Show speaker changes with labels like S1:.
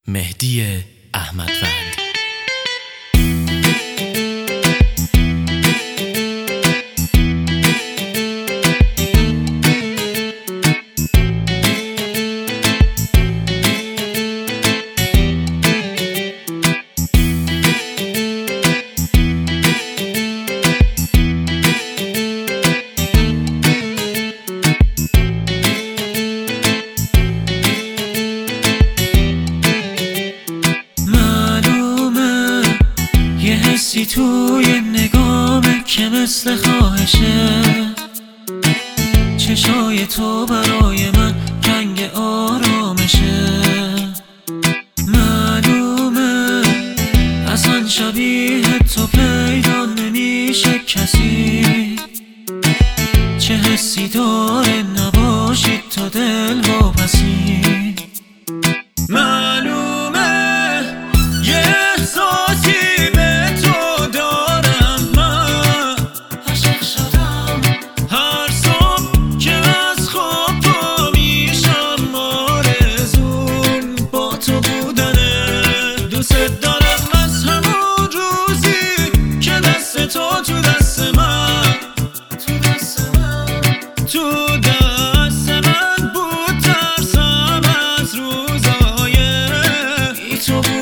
S1: مهدی احمدوند.
S2: حسی توی نگامه که مثل خواهشه، چشای تو برای من رنگ آرامشه. معلومه اصلا شبیه تو پیدا نمیشه کسی، چه حسی داره نباشی تو دل واپسی. معلومه یه احساسی تو دست من بود، ترسم از روزای بی تو بود.